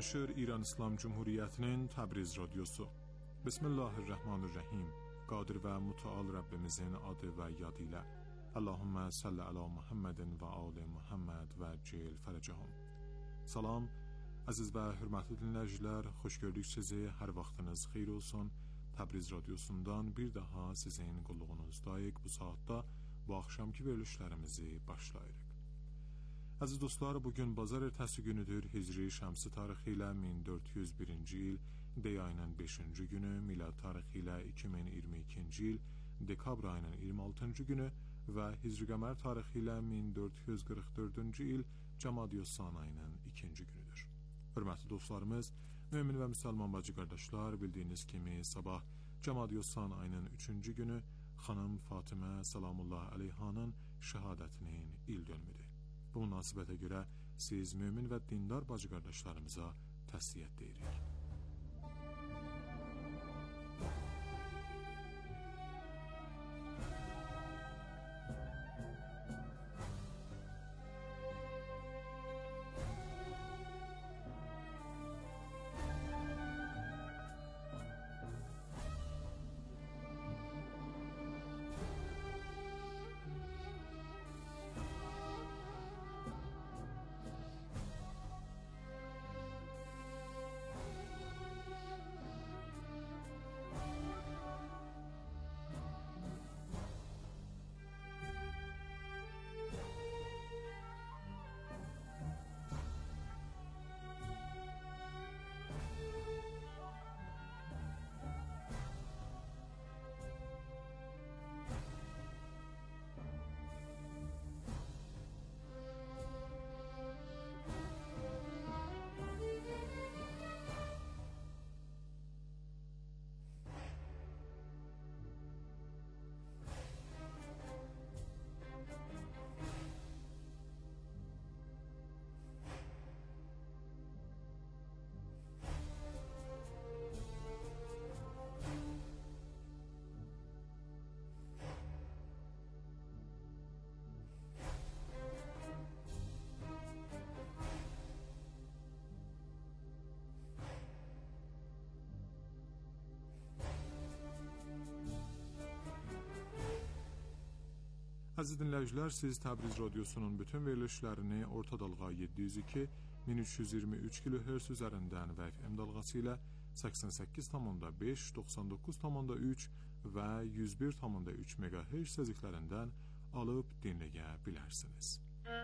Naşır İran İslam Cumhuriyeti'nin Təbriz Radyosu. Bismillahirrahmanirrahim. Qadir və mütəal Rəbbimizin adı və yadı ilə. Allahümmə salli ala Muhammedin və ali Muhammed və cil fərəcəhum. Salam, əziz və hörmətli dinləyicilər, xoş gördük sizi. Hər vaxtınız xeyir olsun. Təbriz Radyosundan bir daha sizin qulluğunuzdayıq. Bu saatda bu axşamki verilişlərimizi başlayırıq. Əziz dostlar, bugün bazar ertəsi günüdür. Hicri şəmsi tarixi ilə 1401-ci il, dey ayının 5-ci günü, milad tarixi ilə 2022-ci il, dekabr ayının 26-cı günü və hicri qəmər tarixi ilə 1444-cü il, Cəmadiyyə-San ayının 2-ci günüdür. Hörmətli dostlarımız, mümin və müsəlman bacı qardaşlar, bildiyiniz kimi sabah Cəmadiyyə-San ayının 3-cü günü xanım Fatimə Salamullah əleyhanın şəhadətinin il dönümüdür. Bu münasibətə görə siz mümin və dindar bacı qardaşlarımıza təsliyyət deyirik. Əziz dinləyicilər, siz Təbriz Radyosunun bütün verilişlərini orta dalğa 702, 1323 kHz üzərindən və FM dalğası ilə 88,5, 99,3 və 101,3 MHz səziqlərindən alıb dinləyə bilərsiniz.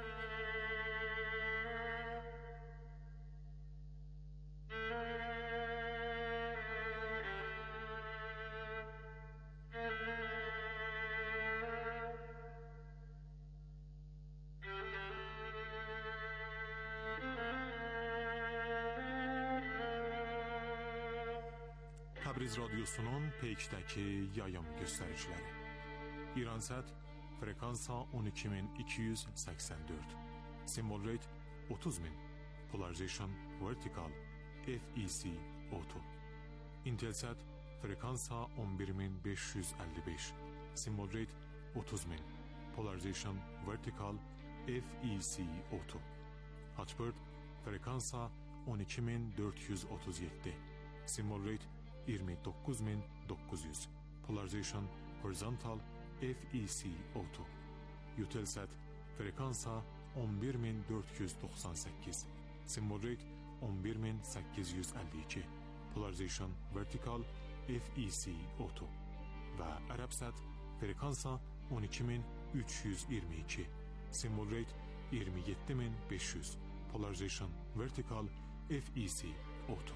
Təbriz Radyosunun peykdəki yayım göstəriciləri. İransat frekansa 12284, symbol rate 30000, polarization vertical, FEC auto. Intelsat frekansa 11555, symbol rate 30000, polarization vertical, FEC auto. Hotbird frekansa 12437, symbol rate 29900, polarization horizontal, FEC auto. Eutelsat frekansa 11498, symbol rate 11852, polarization vertical, FEC auto. Və Arabsat frekansa 12322, symbol rate 27500, polarization vertical, FEC auto.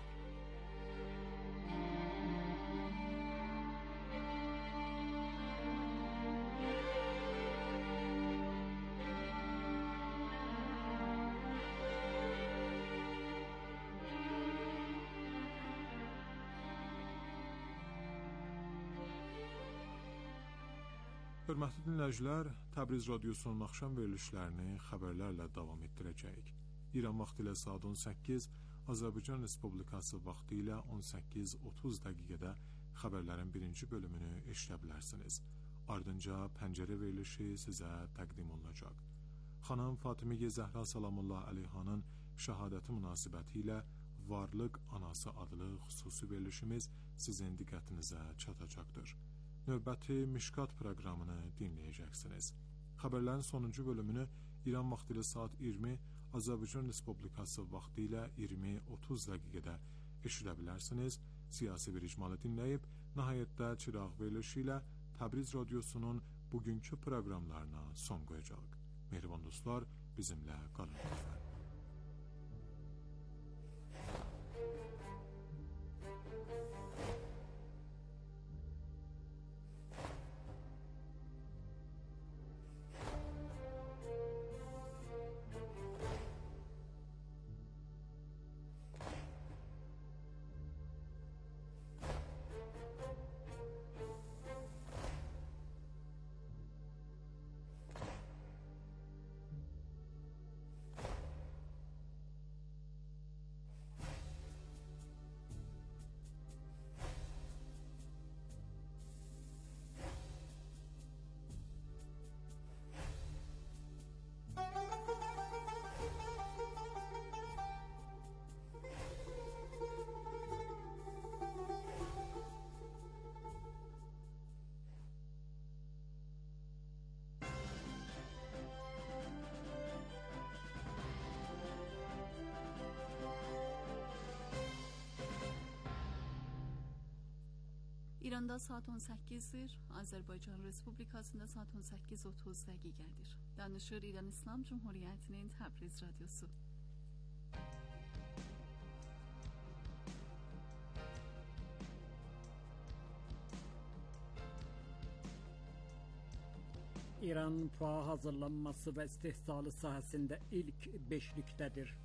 Hörmətli dinləyicilər, Təbriz Radyosunun axşam verilişlərini xəbərlərlə davam etdirəcəyik. İran vaxtı ilə saat 18, Azərbaycan Respublikası vaxtı ilə 18:30 dəqiqədə xəbərlərin birinci bölümünü eşidə bilərsiniz. Ardınca pəncərə verilişi sizə təqdim olunacaq. Xanım Fatimə Zəhra Salamullah əleyhanın şəhadəti münasibəti ilə Varlıq Anası adlı xüsusi verilişimiz sizin diqqətinizə çatacaqdır. Növbəti Mişkat proqramını dinləyəcəksiniz. Xəbərlərin sonuncu bölümünü İran vaxtı ilə saat 20, Azərbaycan Respublikası vaxtı ilə 20:30 dəqiqədə eşidə bilərsiniz. Siyasi bir icmalı dinləyib, nəhayətdə Çıraq verilişi ilə Təbriz Radyosu'nun bugünkü proqramlarına son qoyacaq. Mehriban dostlar, bizimlə qalın lütfen. İranda saat 18'dir. Azərbaycan Respublikasında saat 18:30 dəqiqədir. Danışır İran İslam Cumhuriyyətinin Təbriz Radyosu. İran PUA hazırlanması ve istehsalı sahasında ilk beşliktedir.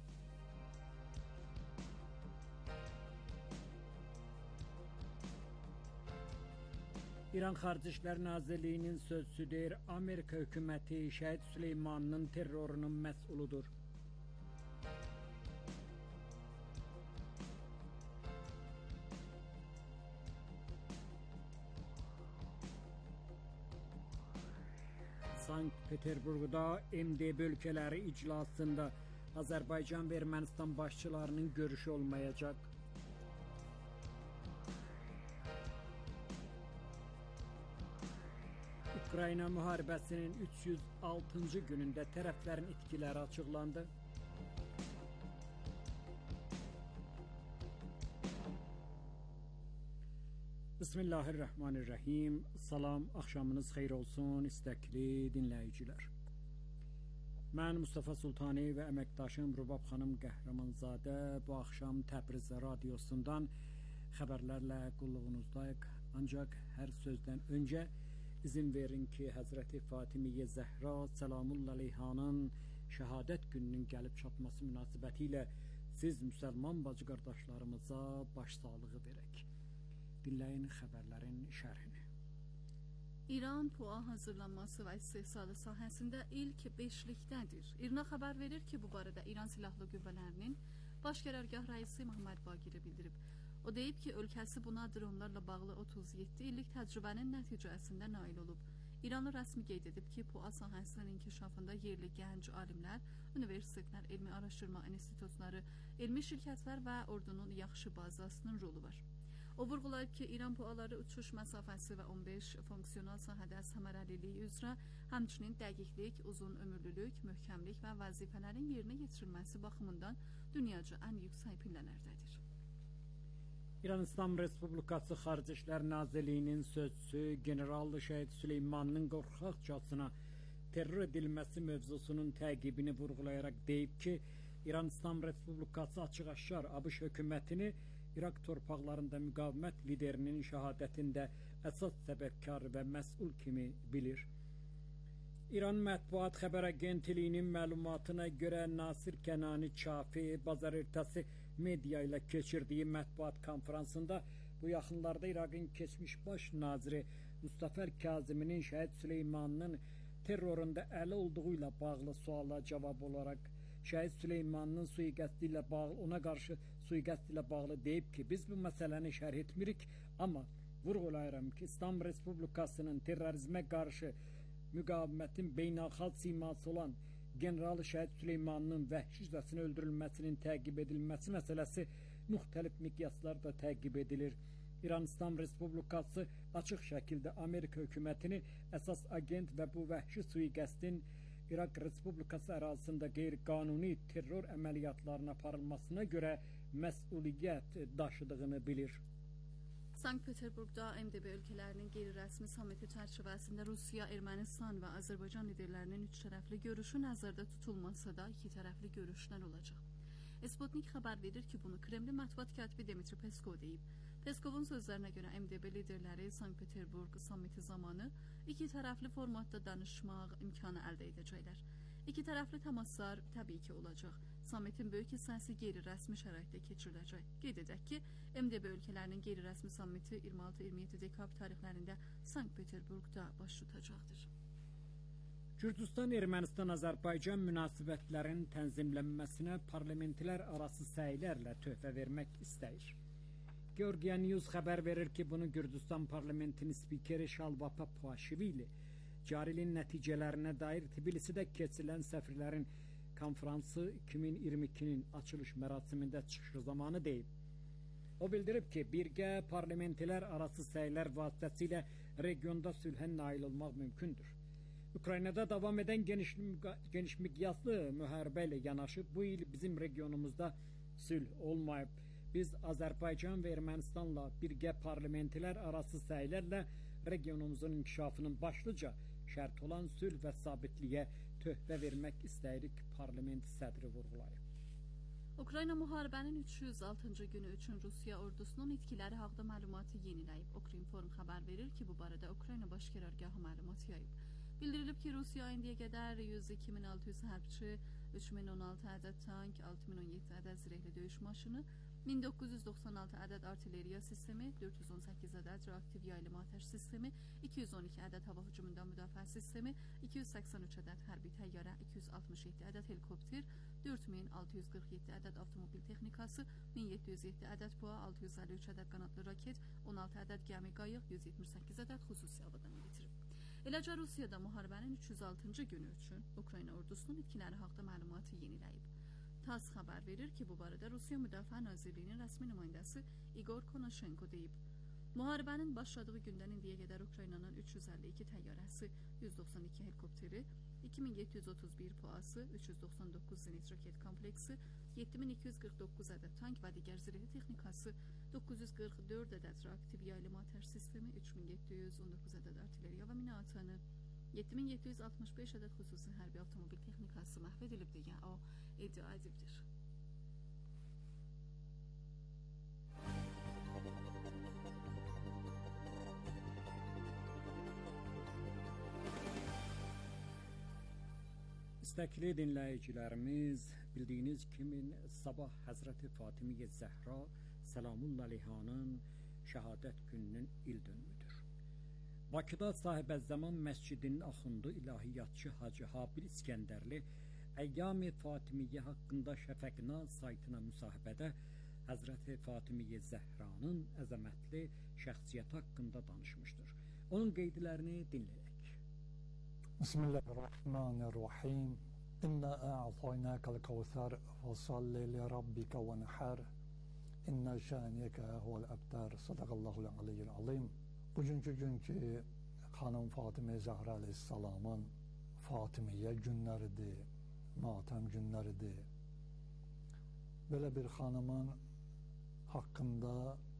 İran Xarici İşlər Nazirliyinin sözçüsü Amerika hökuməti Şəhid Süleymanın terrorunun məsulidir. Sankt-Peterburg'da MDB ülkeleri iclasında Azərbaycan ve Ermənistan başçılarının görüşü olmayacak. Ukrayna müharibəsinin 306. günündə tərəflərin itkiləri açıqlandı. Bismillahirrahmanirrahim. Salam, axşamınız xeyir olsun istəkli dinləyicilər. Mən Mustafa Sultani və əməkdaşım Rubab xanım Qəhrəmanzadə bu axşam Təbriz Radyosundan xəbərlərlə qulluğunuzdayıq. Ancaq hər sözdən öncə İzin verin ki, Həzrəti Fatimiyyə Zəhra Səlamullah Aleyhanın şəhadət gününün gəlib çatması münasibəti ilə siz müsəlman bacı qardaşlarımıza başsağlığı verək. Dinləyin xəbərlərin şərhini. İran PUA hazırlanması və istehsalı sahəsində ilk beşlikdədir. İrna xəbər verir ki, bu barədə İran Silahlı Qüvvələrinin Baş Qərargah rəisi Məhəmməd Baqiri bildirib. O deyib ki, ölkəsi buna dronlarla bağlı 37 illik təcrübənin nəticəsində nail olub. İranlı rəsmi qeyd edib ki, PUA sahəsinin inkişafında yerli gənc alimlər, universitetlər, elmi araşdırma institutları, elmi şirkətlər və ordunun yaxşı bazasının rolu var. O vurğulayıb ki, İran PUA-ları uçuş məsafəsi və 15 fonksiyonal sahədə səmərəlilik üzrə, həmçinin dəqiqlik, uzun ömürlülük, möhkəmlik və vəzifələrin yerinə yetirilməsi baxımından dünyaca ən yüksək pillələrdədir. İran İslam Respublikası Xarici İşlər Nazirliyinin sözçüsü General Şəhid Süleymanın qorxaqcasına terror edilməsi mövzusunun təqibini vurğulayaraq deyib ki, İran İslam Respublikası açıq-aşkar ABŞ hökumətini İraq torpaqlarında müqavimət liderinin şəhadətində əsas səbəbkar və məsul kimi bilir. İran Mətbuat Xəbər Agentliyinin məlumatına görə Nasir Kənani Çafi bazar ertəsi media ilə keçirdiyi mətbuat konferansında bu yaxınlarda İraqın keçmiş baş naziri Mustafa Kaziminin Şəhid Süleymanın terrorunda əli olduğu ilə bağlı suala cavab olaraq Şəhid Süleymanın suiqəsti ilə bağlı, ona qarşı suiqəst ilə bağlı deyib ki, biz bu məsələni şərh etmirik, amma vurğulayıram ki, İslam Respublikasının terrorizmə qarşı müqavimətin beynəlxalq siması olan General Şəhid Süleymanın vəhşicəsinə öldürülməsinin təqib edilməsi məsələsi müxtəlif miqyaslarda təqib edilir. İran İslam Respublikası açıq şəkildə Amerika hökumətini əsas agent və bu vəhşi sui-qəsdin İraq Respublikası ərazisində qeyri-qanuni terror əməliyyatlarına aparılmasına görə məsuliyyət daşıdığını bilir. Sankt-Peterburgda MDB ölkələrinin qeyri-rəsmi samiti çərçivəsində Rusiya, Ermənistan və Azərbaycan liderlərinin üç tərəfli görüşü nəzərdə tutulmasa da iki tərəfli görüşlər olacaq. Sputnik xəbər verir ki, bunu Kremlin mətbuat katibi Dmitri Peskov deyib. Peskovun sözlərinə görə MDB liderləri Sankt-Peterburg samiti zamanı iki tərəfli formatda danışmaq imkanı əldə edəcəklər. İki tərəfli təmaslar təbii ki olacaq. Samitin böyük hissəsi qeyri-rəsmi şəraitdə keçiriləcək. Qeyd edək ki, MDB ölkələrinin qeyri-rəsmi samiti 26-27 dekabr tarixlərində Sankt-Peterburgda baş tutacaqdır. Gürcüstan-Ermənistan-Azərbaycan münasibətlərin tənzimlənməsinə parlamentlər arası səylərlə töhfə vermək istəyir. Georgia News xəbər verir ki, bunu Gürcüstan parlamentinin spikeri Şalvapa Paşivili cari ilin nəticələrinə dair Tbilisidə keçirilən səfirlərin konfransı 2022-nin açılış mərasimində çıxışı zamanı deyib. O bildirib ki, birgə parlamentlər arası səylər vasitəsilə regionda sülhə nail olmaq mümkündür. Ukraynada davam edən geniş miqyaslı müharibə ilə yanaşı bu il bizim regionumuzda sülh olmayıb. Biz Azərbaycan və Ermənistanla birgə parlamentlər arası səylərlə regionumuzun inkişafının başlıca şərt olan sülh və sabitliyə töhfə vermək istəyirik, parlament sədri vurğulayıb. Ukrayna müharibənin 306-cı günü üçün Rusiya ordusunun itkiləri haqda məlumatı yeniləyib. Ukrinform xəbər verir ki, bu barədə Ukrayna baş qərargahı məlumat yayıb. Bildirilib ki, Rusiya indiyə qədər 102.600 hərbçi, 3016 ədəd tank, 6017 ədəd zirehli döyüş maşını, 1996 ədəd artilleriya sistemi, 418 ədəd reaktiv yaylım atəş sistemi, 212 ədəd hava hücumundan müdafiə sistemi, 283 ədəd hərbi təyyarə, 267 ədəd helikopter, 4647 ədəd avtomobil texnikası, 1707 ədəd PUA, 653 ədəd qanadlı raket, 16 ədəd gəmi qayıq, 178 ədəd xüsusi havadan getirib. Eləcə Rusiyada müharibənin 306-cı günü üçün Ukrayna ordusunun itkiləri haqda məlumatı yeniləyib. TASS xəbər verir ki, bu barədə Rusiya Müdafiə Nazirliyinin rəsmi nümayəndəsi Igor Konashenko deyib. Müharibənin başladığı gündən indiyə qədər Ukraynanın 352 təyyarəsi, 192 helikopteri, 2731 PUA-sı, 399 zenit raket kompleksi, 7249 ədəd tank və digər zirehli texnikası, 944 ədəd reaktiv yaylım atəş sistemi, 3719 ədəd artilleriya və mina atanı, 7765 ədəd xüsusi hərbi avtomobil texnikası məhv edilib deyə o iddia edibdir. İstəkli dinləyicilərimiz, bildiyiniz kimi sabah Həzrəti Fatimiyyə Zəhra Səlamullahi əleyhanın şəhadət gününün il dönümüdür. Bakıda Sahibəzzəman məscidinin axundu ilahiyyatçı Hacı Habil İskəndərli Əyyam-ı Fatimiyyə haqqında Şəfəqnaz saytına müsahibədə Həzrəti Fatimiyyə Zəhranın əzəmətli şəxsiyyəti haqqında danışmışdır. Onun qeydlərini dinləyək. Bismillahirrahmanirrahim. İnna a'taynakal kawthar fasalli li rabbika wanhar. İnna şaniyaka huvel abtar. Sadaqallahul aliyyil azim. Bugünkü gün ki, xanım Fatimiyyə Zəhra əleyhissalamın Fatimiyyə günləridir, matəm günləridir. Belə bir xanımın haqqında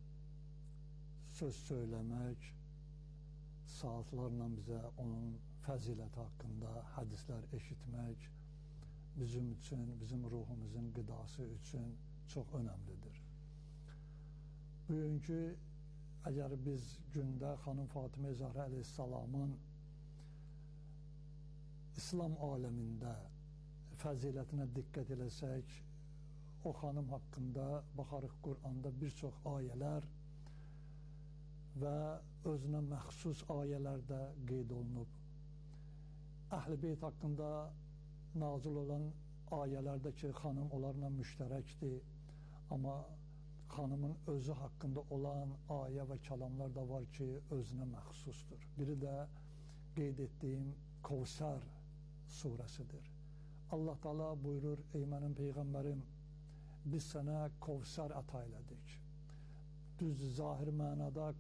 söz söyləmək, saatlarla bizə onun fəziləti haqqında hədislər eşitmək bizim üçün, bizim ruhumuzun qidası üçün çox önəmlidir. Bugünkü əgər biz gündə xanım Fatimiyyə Zəhra əleyhissalamın İslam aləmində fəzilətinə diqqət eləsək, o xanım haqqında baxarıq Qur'anda bir çox ayələr və özünə məxsus ayələr də qeyd olunub. Əhl-i Beyt haqqında nazil olan ayələrdə ki, xanım onlarla müştərəkdir, amma xanımın özü haqqında olan ayə və kəlamlar da var ki, özünə məxsusdur. Biri də qeyd etdiyim Kevsər surəsidir. Allah Teala buyurur, ey mənim Peyğəmbərim, biz sənə Kovsar əta elədik. Düz zahir mənada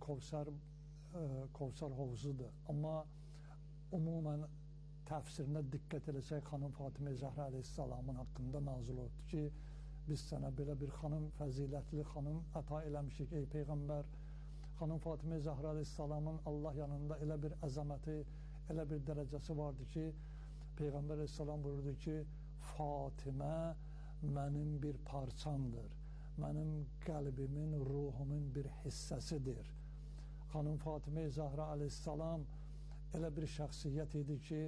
Kovsar hovuzudur. Amma umumən təfsirinə diqqət eləsək, xanım Fatimə Zəhra əleyhissalamın haqqında nazil oldu ki, biz sənə belə bir xanım, fəzilətli xanım əta eləmişik ey Peyğəmbər. Xanım Fatimə Zəhra əleyhissalamın Allah yanında elə bir əzəməti, elə bir dərəcəsi vardı ki, Peyğəmbər əleyhissalam buyurdu ki, Fatimə mənim bir parçamdır, mənim qəlbimin, ruhumun bir hissəsidir. Xanım Fatimə Zəhra əleyhissalam elə bir şəxsiyyət idi ki,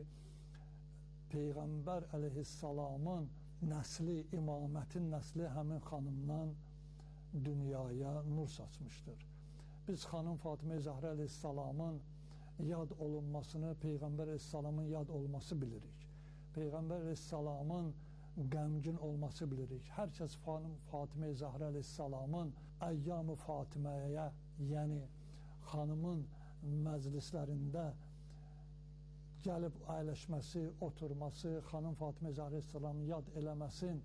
Peyğəmbər əleyhissalamın nəsli, imamətin nəsli həmin xanımdan dünyaya nur saçmışdır. Biz xanım Fatimə Zəhra əleyhissalamın yad olunmasını, Peyğəmbər əleyhissalamın yad olması bilirik. Peyğəmbər əleyhissalamın qəmgin olması bilirik. Hər kəs xanım Fatimə Zəhra əleyhissalamın əyyam-ı Fatiməyə, yəni xanımın məclislərində gəlib əyləşməsi, oturması, xanım Fatimə Zəhra əleyhissalamın yad eləməsin,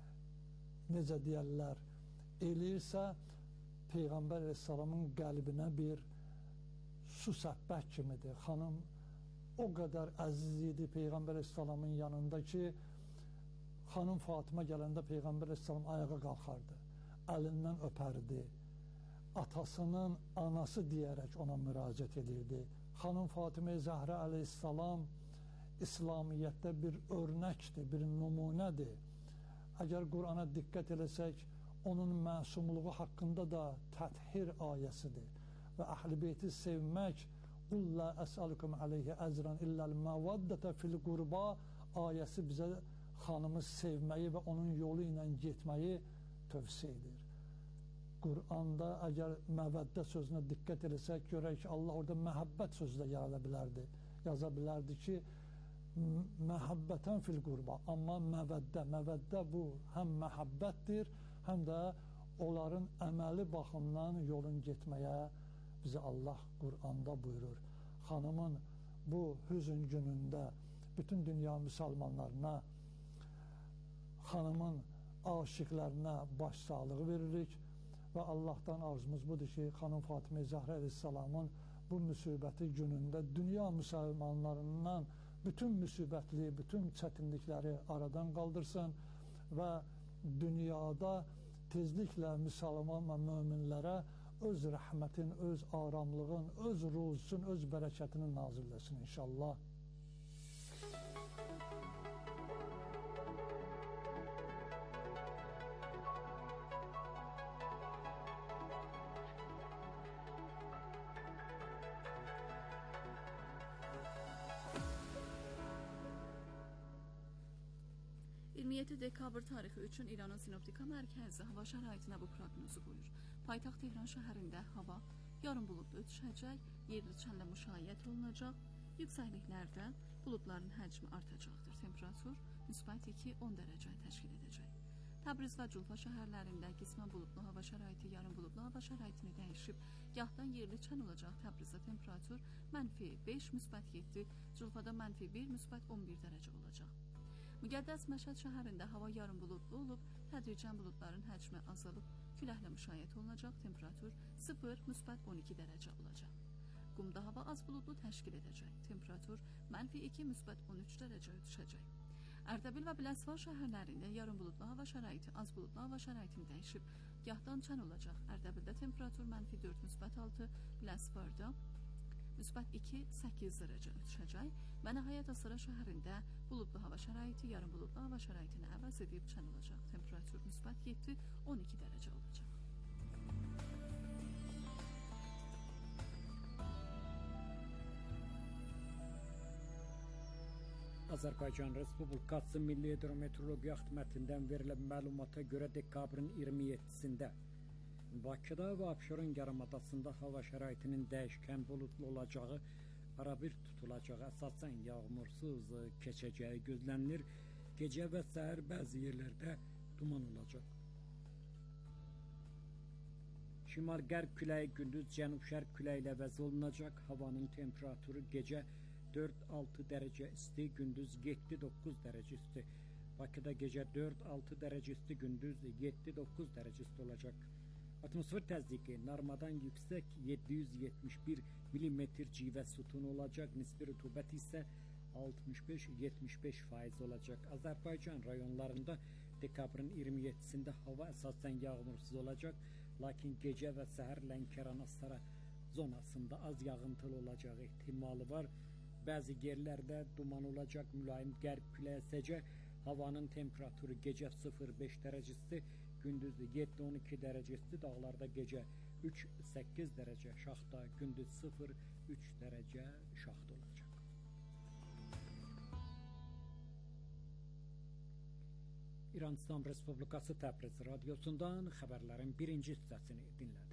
necə deyərlər, eləyirsə, Peyğəmbər əleyhissalamın qəlbinə bir su səppək kimidir. Xanım o qədər əziz idi Peyğəmbər əleyhissalamın yanında ki, xanım Fatimə gələndə Peyğəmbər əleyhissalam ayağa qalxardı, əlindən öpərdi, atasının anası deyərək ona müraciət edirdi. Xanım Fatimə Zəhra əleyhissalam İslamiyyətdə bir örnəkdir, bir nümunədir. Əgər Qurana diqqət eləsək, onun məsumluğu haqqında da Təthir ayəsidir və Əhl-i Beyti sevmək, Qul la əsəlukum aleyhi əcran illəl məvaddətə fil qurba ayəsi bizə xanımı sevməyi və onun yolu ilə getməyi tövsiyə edir. Quranda əgər məvəddə sözünə diqqət eləsək, görək ki, Allah orada məhəbbət sözü də yaza bilərdi ki, məhəbbətən fil qurba, amma məvəddə bu həm məhəbbətdir, həm də onların əməli baxımdan yolun getməyə bizə Allah Quranda buyurur. Xanımın bu hüzün günündə bütün dünya müsəlmanlarına, xanımın aşiqlərinə başsağlığı veririk və Allahdan arzumuz budur ki, xanım Fatimə Zəhra əleyhissalamın bu müsibəti günündə dünya müsəlmanlarından bütün müsibətli, bütün çətinlikləri aradan qaldırsın və dünyada tezliklə müsəlman və möminlərə öz rəhmətin, öz aramlığın, öz ruzusun, öz bərəkətini nazilləsin inşallah. Dekabr tarixi üçün İranın Sinoptika Mərkəzi hava şəraitinə bu proqnozu qoyur. Paytaxt Tehran şəhərində hava yarın buludlu ötüşəcək, yerli çənlə müşayiət olunacaq, yüksəkliklərdə buludların həcmi artacaqdır. Temperatur müsbət 2-10 dərəcə təşkil edəcək. Təbriz və Culfa şəhərlərində qismən buludlu hava şəraiti, yarın buludlu hava şəraitini dəyişib, gahdan yerli çən olacaq. Təbrizdə temperatur -5, müsbət 7, Culfada -1, müsbət 11 dərəcə olacaq. Müqəddəs Məşəd şəhərində hava yarım buludlu olub, tədricən buludların həcmi azalıb, küləklə müşayiət olunacaq, temperatur 0, müsbət 12 dərəcə olacaq. Qumda hava az buludlu təşkil edəcək, temperatur -2, müsbət 13 dərəcə düşəcək. Ərdəbil və Biləsuvar şəhərlərində yarım buludlu hava şəraiti, az buludlu hava şəraitini dəyişib, gahdan çən olacaq. Ərdəbildə temperatur -4, müsbət 6, Biləsuvarda müsbət 2, 8 dərəcə düşəcək və nəhayət Asıra şəhərində buludlu hava şəraiti, yarım buludlu hava şəraitini əvəz edib çən olacaq. Temperatur müsbət 7, 12 dərəcə olacaq. Azərbaycan Respublikası Milli Hidrometeorologiya Xidmətindən verilən məlumata görə dekabrın 27-sində Bakıda və Abşeron yarımadasında hava şəraitinin dəyişkən buludlu olacağı, arabir tutulacağı, əsasən yağmursuz keçəcəyi gözlənilir. Gecə və səhər bəzi yerlərdə duman olacaq. Şimal-qərb küləyi gündüz cənub-şərq küləyi ilə əvəz olunacaq. Havanın temperaturu gecə 4-6 dərəcə isti, gündüz 7-9 dərəcə isti. Bakıda gece 4-6 derece isti, gündüz 7-9 derece isti olacak. Atmosfer təzyiqi normadan yüksek 771 milimetr civə sütunu olacak. Nisbi rütubət ise 65-75% olacak. Azerbaycan rayonlarında dekabrın 27'sinde hava esasen yağmursuz olacak. Lakin gece ve səhər Lənkəran Astara zonasında az yağıntılı olacağı ihtimali var. Bazı yerlerde duman olacak, mülayim qərb küləyi əsəcək. Havanın temperatürü gece 0-5 derecesi, gündüz 7-12 derecesi, dağlarda gece 3-8 derece şaxta, gündüz 0-3 derece şaxta olacak. İran İslam Respublikası Təbriz radyosundan xəbərlərin birinci hissəsini dinlədiniz.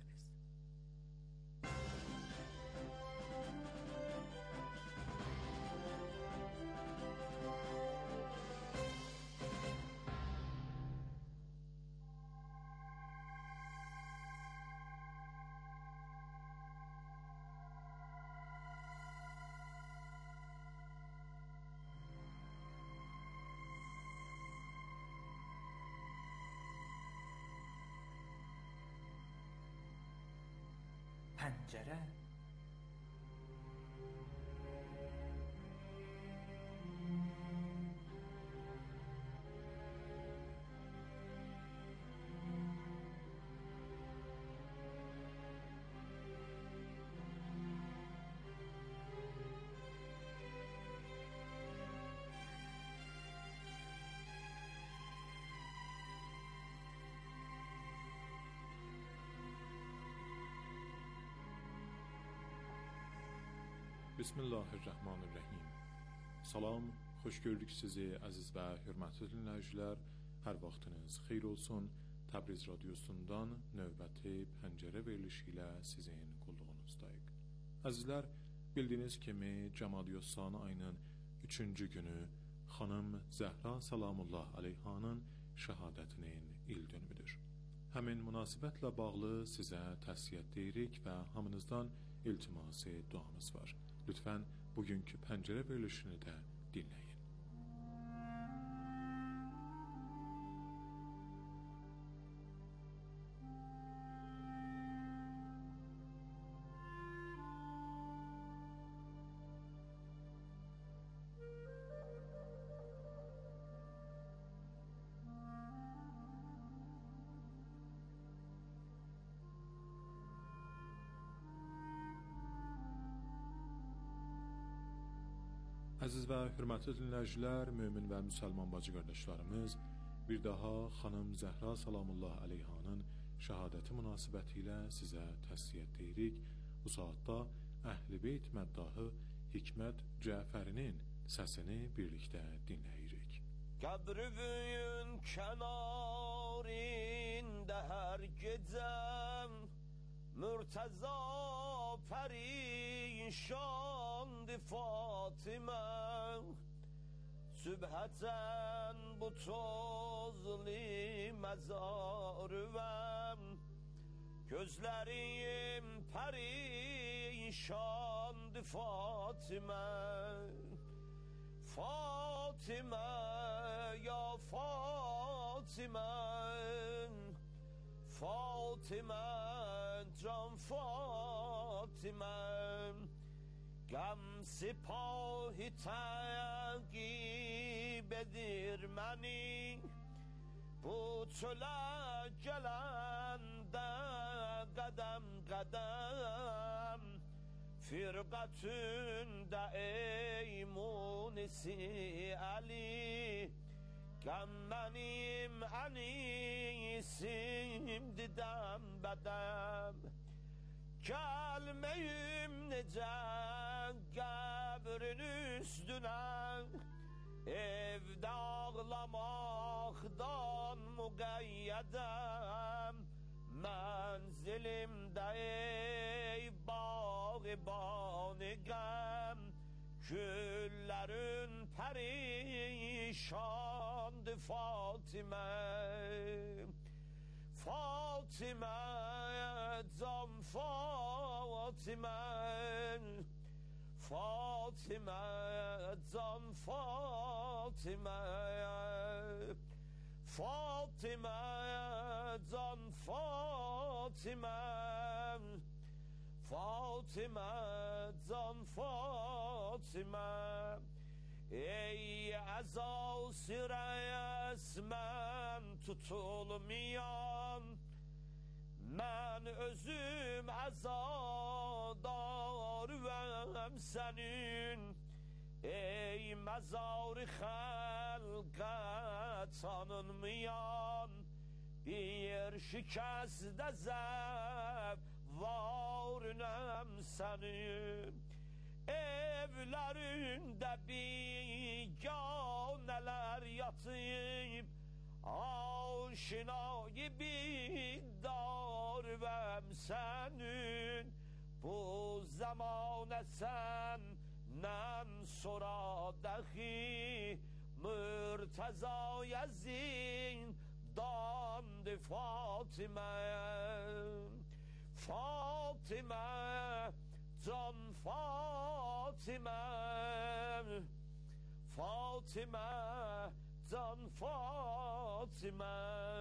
Pəncərə. Bismillahirrahmanirrahim. Salam, xoş gördük sizi əziz və hörmətli dinləyicilər. Hər vaxtınız xeyir olsun. Təbriz radyosundan növbəti pəncərə verilişi ilə sizin qulluğunuzdayıq. Əzizlər, bildiyiniz kimi Cəmadiyyə ayının 3-cü günü xanım Zəhra Salamullah Aleyhanın şəhadətinin ildönümüdür. Həmin münasibətlə bağlı sizə təsliyyət deyirik və hamınızdan iltiması duamız var. Lütfen bugünkü pəncərə verilişini də dinləyin. Əziz və hörmətli dinləyicilər, mömin və müsəlman bacı qardaşlarımız, bir daha xanım Zəhra Salamullah Aleyhanın şəhadəti münasibəti ilə sizə təsliyyət deyirik. Bu saatda Əhl-i Beyt məddahı Hikmət Cəfərinin səsini birlikdə dinləyirik. Qəbrüvün kənarində hər gecəm Mürtəza perişandı Fatıma Sübheten bu tozlu mezarıvem Gözlerim perişandı Fatıma Fatıma ya Fatıma Fatıma can Fatıma Gəm sipahi təqib edir məni Bu çölə gələndə qədəm qədəm Firqətündə ey munisi Əli Gəm mənim ənisimdir dəm bədəm Gəlməyim necə qəbrin üstünə Evdə ağlamaqdan müqəyyədəm Mənzilimdə ey bağ-ı qəm Küllərin pərişandı Fatıma Fatıma can Fatıma Fatıma can Fatıma Fatıma can Fatıma Fatıma can Fatıma Ey azal resmen tutulmayan ben özüm azadar vem senin Ey mezar-ı halka tanınmayan bir şikeste zevvarinem senin Evlerinde biganeler yatıp aşinayı biddar vem senin bu zamane senden sonra dahi mürtezaya zindandı Fatıma Fatıma can Fatıma Fatıma can Fatıma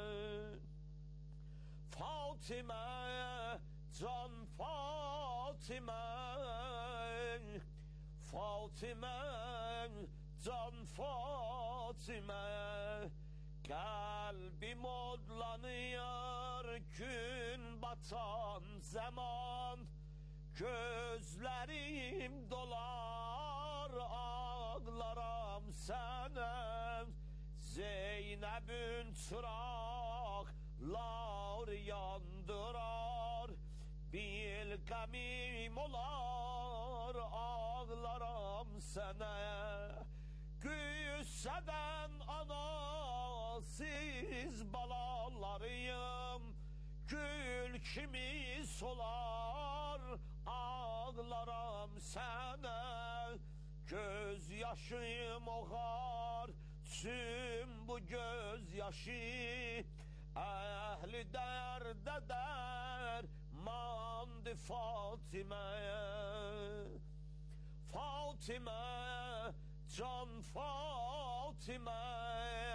Fatıma can Fatıma Fatıma can Fatıma kalbim odlanıyor gün batan zaman gözlerim dolar ağlaram sana Zeynep'in çıraklar yandırar bir gamim olar ağlaram sana Güsseden anasız balalarıyım Gül kimi solar ağlaram sana Gözyaşım oğar tüm bu gözyaşı Ehli derde dermandı Fatıma Fatıma can Fatıma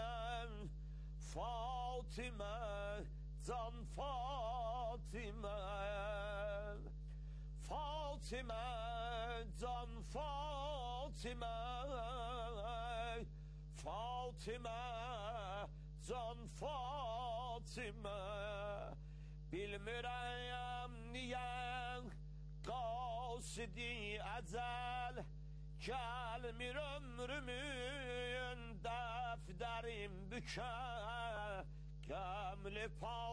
Fatıma can Fatıma Fatıma can Fatıma Fatıma can Fatıma bilmirəm niyə qasidi əcəl gelmir ömrümün defterim büke Gemli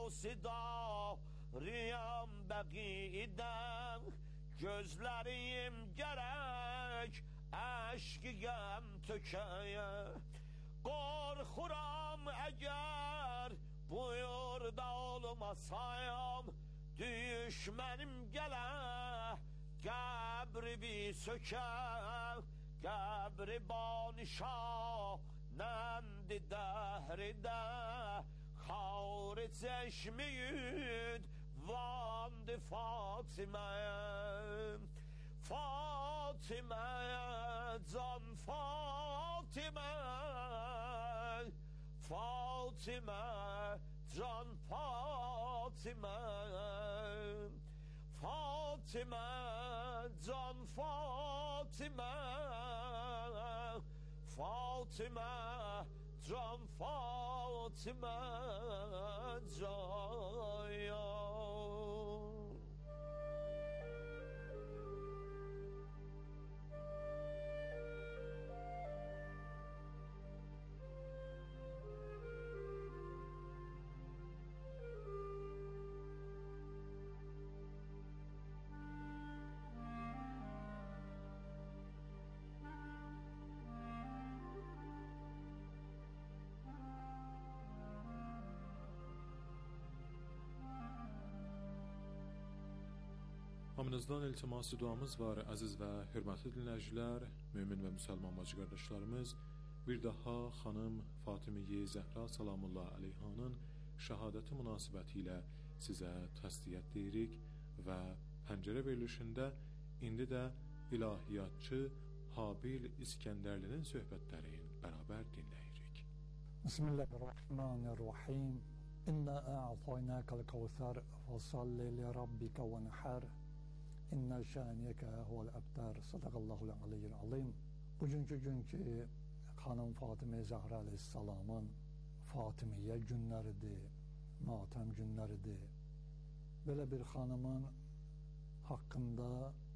pasidarıyam bəqiden Gözlerim gerek eşkiyem tökeye Korkuram eğer buyurda olmasayam Düşmenim gele Qəbri bir söker Qəbri banişanəndi dəhrində Xavr çeşmiyüd vandı Fatıməyə Fatıməyə can Fatımə Fatımə can Fatımə Fatıma can Fatıma Fatıma can Fatıma can Hamınızdan iltiması duamız var əziz və hörmətli dinləyicilər, mümin və müsəlman bacı qardaşlarımız. Bir daha xanım Fatımiyə Zəhra salamullah əleyhanın şəhadəti münasibəti ilə sizə təsdiyyət deyirik və pəncərə verilişində indi də ilahiyatçı Habil İskəndərlinin söhbətlərini bərabər dinləyirik. Bismillahirrahmanirrahim. İnna a'tainakal kevser fasalli li rabbika venhar. İnna şaniyeke huvel abtar. Sadaqallahul aliyyil azim. Bugünkü günkü xanım Fatimə Zəhra əleyhissalamın Fatimiyyə günləridir, matəm günləridir. Belə bir xanımın haqqında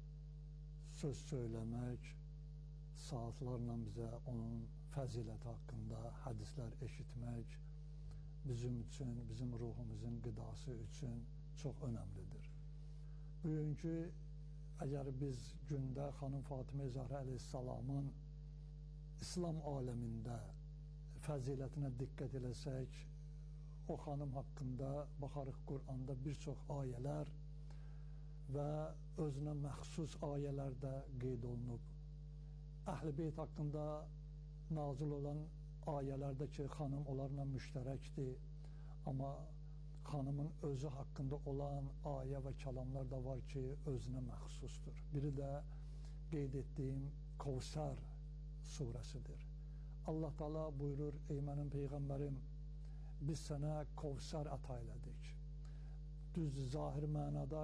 söz söyləmək, saatlarla bizə onun fəziləti haqqında hədislər eşitmək bizim üçün, bizim ruhumuzun qidası üçün çox önəmlidir. Bugünkü əgər biz gündə xanım Fatimə Zəhra əleyhissalamın İslam aləmində fəzilətinə diqqət eləsək, o xanım haqqında baxarıq Quranda bir çox ayələr və özünə məxsus ayələr də qeyd olunub. Əhl-i Beyt haqqında nazil olan ayələrdə ki, xanım onlarla müştərəkdir, amma xanımın özü haqqında olan ayə və kəlamlar da var ki, özünə məxsusdur. Biri də qeyd etdiyim Kevser surəsidir. Allah Teala buyurur, ey mənim Peyğəmbərim, biz sənə Kevser əta elədik. Düz zahir mənada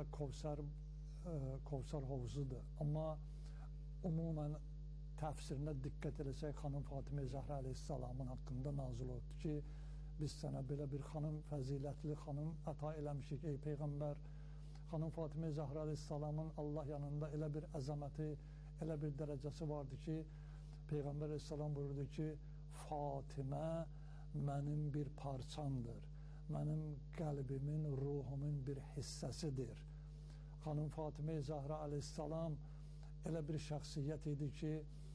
Kevser hovuzudur. Amma umumən təfsirinə diqqət eləsək, xanım Fatimə Zəhra əleyhissalamın haqqında nazil oldu ki, biz sənə belə bir xanım, fəzilətli xanım əta eləmişik, ey Peyğəmbər. Xanım Fatimə Zəhra əleyhissalamın Allah yanında elə bir əzəməti, elə bir dərəcəsi vardı ki, Peyğəmbər əleyhissalam buyurdu ki, Fatimə mənim bir parçamdır, mənim qəlbimin, ruhumun bir hissəsidir. Xanım Fatimə Zəhra əleyhissalam elə bir şəxsiyyət idi ki,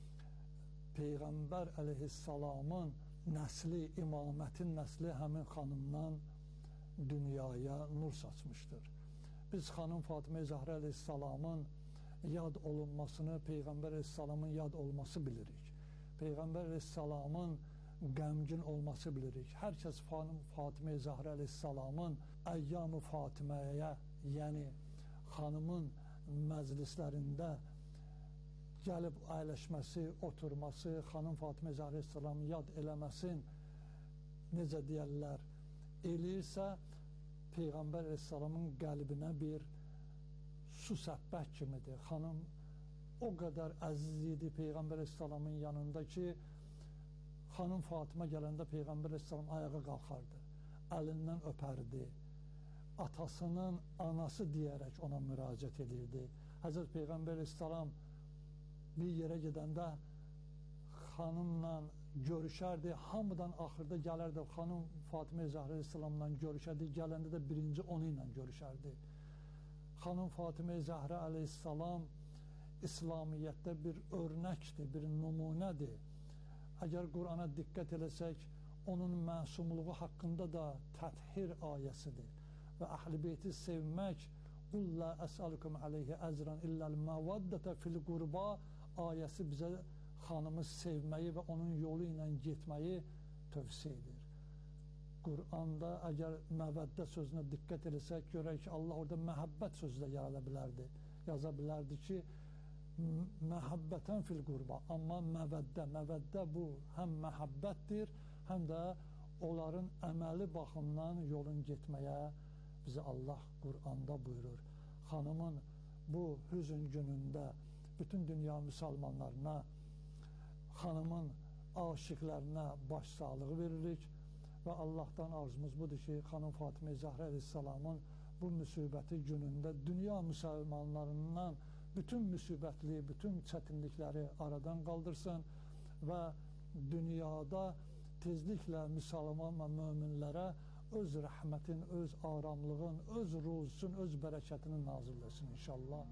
Peyğəmbər əleyhissalamın nəsli, imamətin nəsli həmin xanımdan dünyaya nur saçmışdır. Biz xanım Fatimə Zəhra əleyhissalamın yad olunmasını, Peyğəmbər əleyhissalamın yad olması bilirik. Peyğəmbər əleyhissalamın qəmgin olması bilirik. Hər kəs Fatimə Zəhra əleyhissalamın əyyam-ı Fatiməyə, yəni xanımın məclislərində gəlib əyləşməsi, oturması, xanım Fatimə Zəhra əleyhissalamı yad eləməsin, necə deyərlər, eləyirsə, Peyğəmbər əleyhissalamın qəlbinə bir su səppək kimidir. Xanım o qədər əziz idi Peyğəmbər əleyhissalamın yanında ki, xanım Fatimə gələndə Peyğəmbər əleyhissalam ayağa qalxardı, əlindən öpərdi, atasının anası deyərək ona müraciət edirdi. Həzrət Peyğəmbər əleyhissalam bir yerə gedəndə xanımla görüşərdi, hamıdan axırda gələrdi, xanım Fatimə Zəhra əleyhissalamla görüşərdi, gələndə də birinci onu ilə görüşərdi. Xanım Fatimə Zəhra əleyhissalam İslamiyyətdə bir örnəkdir, bir nümunədir. Əgər Qurana diqqət eləsək, onun məsumluğu haqqında da Təthir ayəsidir və Əhl-i Beyti sevmək, Qul la əsəlukum aleyhi əcran illəl məvaddətə fil qurba ayəsi bizə xanımı sevməyi və onun yolu ilə getməyi tövsiyə edir. Quranda əgər məvəddə sözünə diqqət eləsək, görək ki, Allah orada məhəbbət sözü də yaza bilərdi ki, məhəbbətən fil qurba, amma məvəddə bu həm məhəbbətdir, həm də onların əməli baxımdan yolun getməyə bizə Allah Quranda buyurur. Xanımın bu hüzün günündə bütün dünya müsəlmanlarına, xanımın aşiqlərinə başsağlığı veririk və Allahdan arzumuz budur ki, xanım Fatimə Zəhra əleyhissalamın bu müsibəti günündə dünya müsəlmanlarından bütün müsibətli, bütün çətinlikləri aradan qaldırsın və dünyada tezliklə müsəlman və möminlərə öz rəhmətin, öz aramlığın, öz ruzusun, öz bərəkətini nazil etsin inşallah.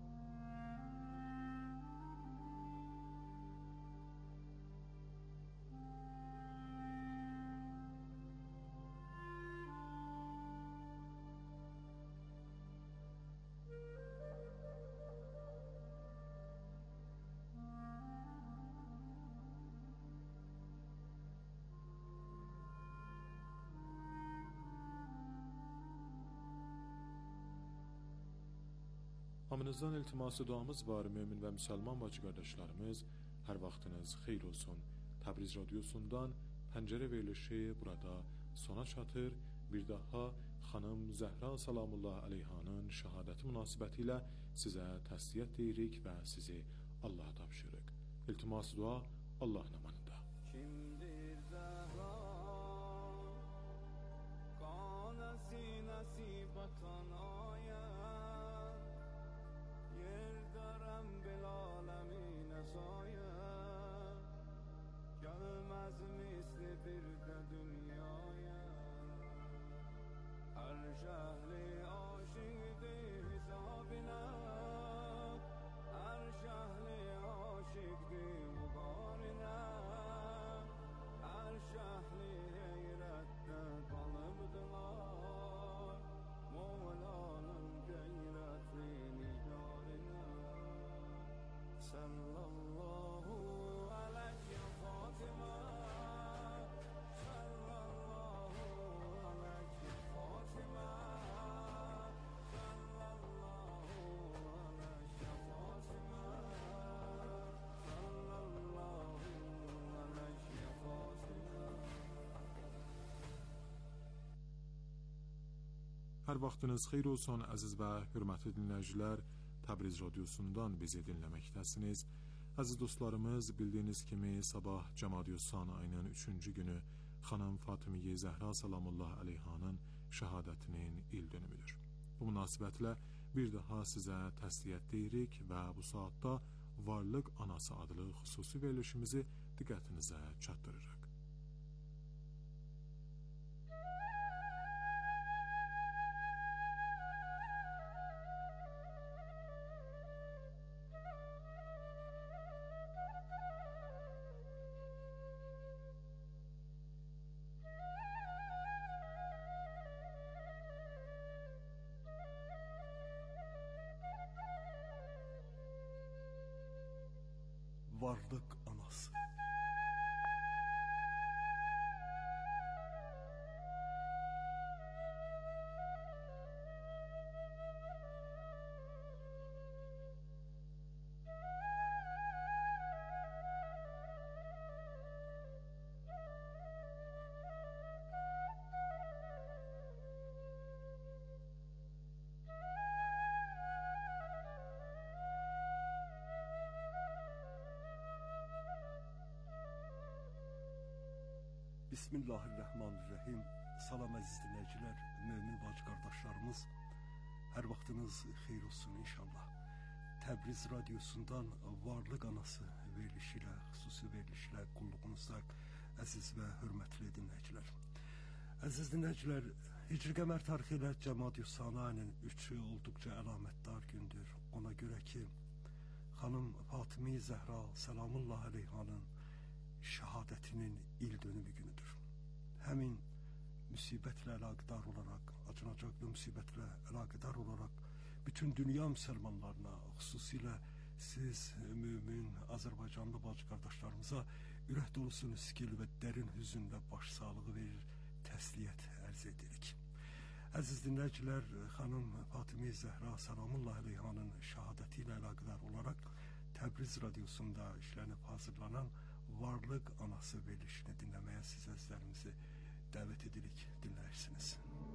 Hamınızdan iltiması duamız var mümin ve Müslüman bacı kardeşlerimiz. Her vaktiniz hayır olsun. Təbriz Radyosu'ndan pencere verilişi burada sona çatır. Bir daha Hanım Zəhra Salamullah Aleyhanın şehadeti münasebetiyle size təsliyyət deyirik ve sizi Allah'a tapşırıq. İltimas dua Allah'ın emanında. Kimdir Zəhra? Qanəsi nəsibatan ayət, yerdərəm bilaləminə sayət, gəlməz misli bir də dünyaya. Hər şəhli aşiqdir hesabinə, hər şəhli aşiqdir müqarinə, hər şəhli heyrətdə qalıbdılar Mevlanın qeyrətli nigarına. Sallallahu aleyhi Fatıma, sallallahu aleyhi Fatıma, sallallahu aleyhi Fatıma, sallallahu aleyhi Fatıma. Her vaktiniz hayır olsun aziz ve hürmetli dinleyiciler. Təbriz Radyosu'ndan bizi dinlemektesiniz. Aziz dostlarımız, bildiğiniz kimi sabah Cəmadiyussan ayının 3. günü Xanım Fatımiye Zəhra Salamullah Aleyhanın şehadetinin il dönümüdür. Bu münasibətle bir daha size təsliyyət deyirik ve bu saatte Varlık Anası adlı xüsusi verilişimizi diqqətinizə çatdırırıq. Varlık Anası. Bismillahirrahmanirrahim. Salam aziz dinleyiciler, mümin bacı kardeşlerimiz. Her vaktiniz hayır olsun inşallah. Təbriz Radyosu'ndan Varlık Anası verilişiyle, xüsusi verilişiyle kulluğunuzda aziz ve hürmetli dinleyiciler. Aziz dinleyiciler, Hicri Qəmər tarixi ilə Cəmadiyussan ayının 3'ü oldukça əlamətdar gündür. Ona göre ki, Hanım Fatımiye Zəhra Salamullah Aleyhanın şehadetinin il dönümü günüdür. Həmin müsibətle əlaqədar olarak, acınacaqlı müsibətle əlaqədar olarak bütün dünya Müslümanlarına, xüsusilə siz mümin Azərbaycanlı bacı qardaşlarımıza ürək dolusu nüskil və dərin hüzünlə başsağlığı verir, təsliyyət ərz edirik. Əziz dinləyicilər, Xanım Fatımiye Zəhra Salamullah Aleyhanın şəhadəti ilə əlaqədar olarak Təbriz Radyosu'nda işlənib hazırlanan Varlık Anası verilişini dinlemeye siz əzizlərimizi dəvət edirik, dinləyirsiniz.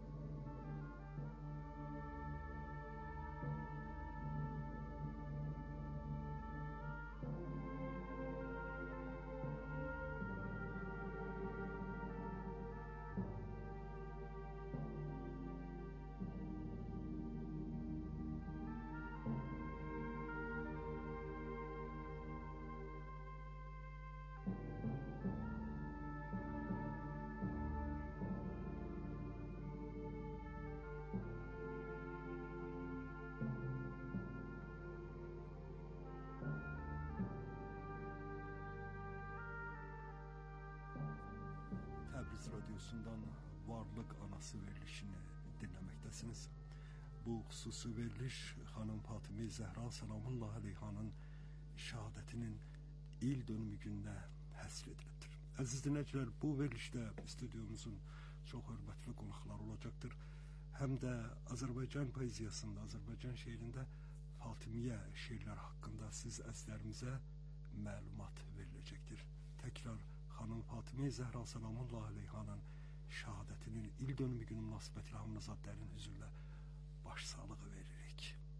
Təbriz Radyosu'ndan Varlık Anası verilişini dinlemektesiniz. Bu xüsusi veriliş Hanım Fatımiye Zəhra Salamullah Aleyhanın şehadetinin il dönümü gününe həsr edilibdir. Əziz dinləyicilər, bu verilişdə stüdyomuzun çox hörmətli qonaqları olacaktır. Hem de Azərbaycan poeziyasında, Azərbaycan şeirində Fatimiyyə şeirlər haqqında siz əzizlərimizə məlumat veriləcəkdir. Təkrar xanım Fatimiyyə Zəhra Salamullahi əleyhanın şəhadətinin il dönümü günü münasibətilə hamınıza dərin hüzürlə başsağlığı veririk.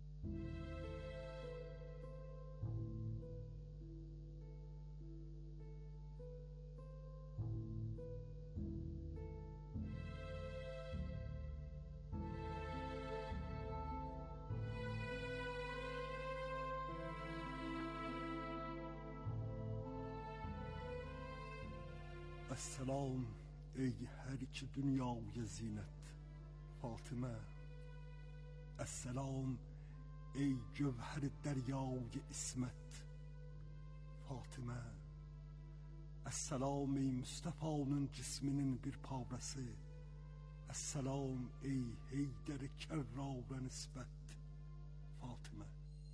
Əssalam ey hər iki dünyaya zinət Fatimə. Əssalam ey gövhər dəryaya ismət Fatimə. Əssalam ey Mustafa'nın cisminin bir parçası. Əssalam ey Heydər Kərrara nisbət Fatimə.